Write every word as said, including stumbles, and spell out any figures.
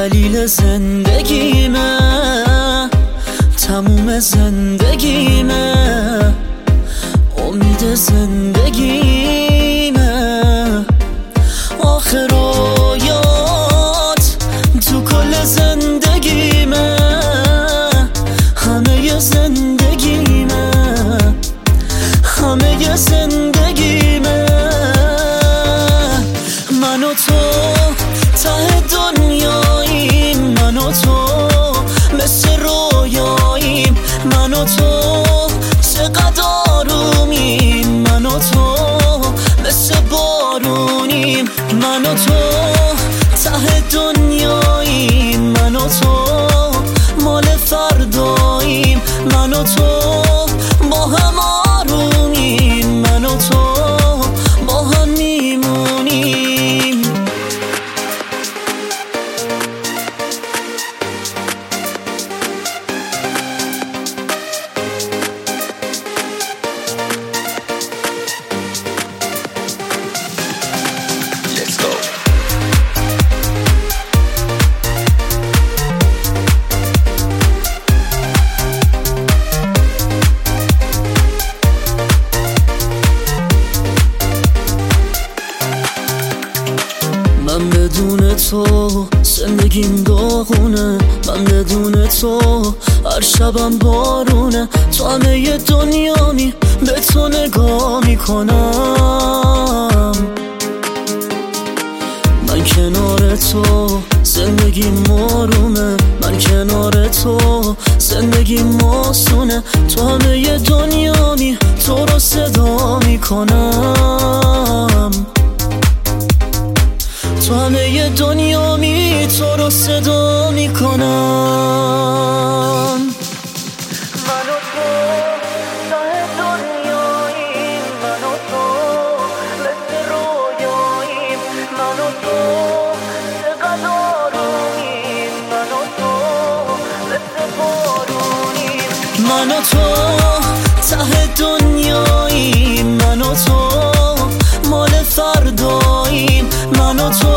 دلیل زندگیمه، تموم زندگیمه، امید زندگیمه. آخر رویات تو کل زندگیمه، همه زندگیمه، همه زندگیمه. من و تو ته دنیاییم، من و تو مثل رویاییم، من و تو چقدر آرومیم، من و تو مثل بارونیم، من و تو ته دنیاییم، من و تو مال فرداییم، من و تو با هم آرومیم، من و تو با هم میمونیم. من بدون تو زندگیم داغونه، من بدون تو هر شبم بارونه. تو همه دنیامی به تو نگاه میکنم، من کنار تو زندگیم آرومه، من کنار تو زندگیم آسونه. تو همه دنیامی تو رو صدا میکنم، تو همه دنیامی تو رو صدا میکنم. من و تو ته دنیاییم، من و تو مثل رویاییم، من و تو چقدر آرومیم، من و تو مثل بارونیم، من و تو ته دنیاییم، من و تو مال فرداییم، من و تو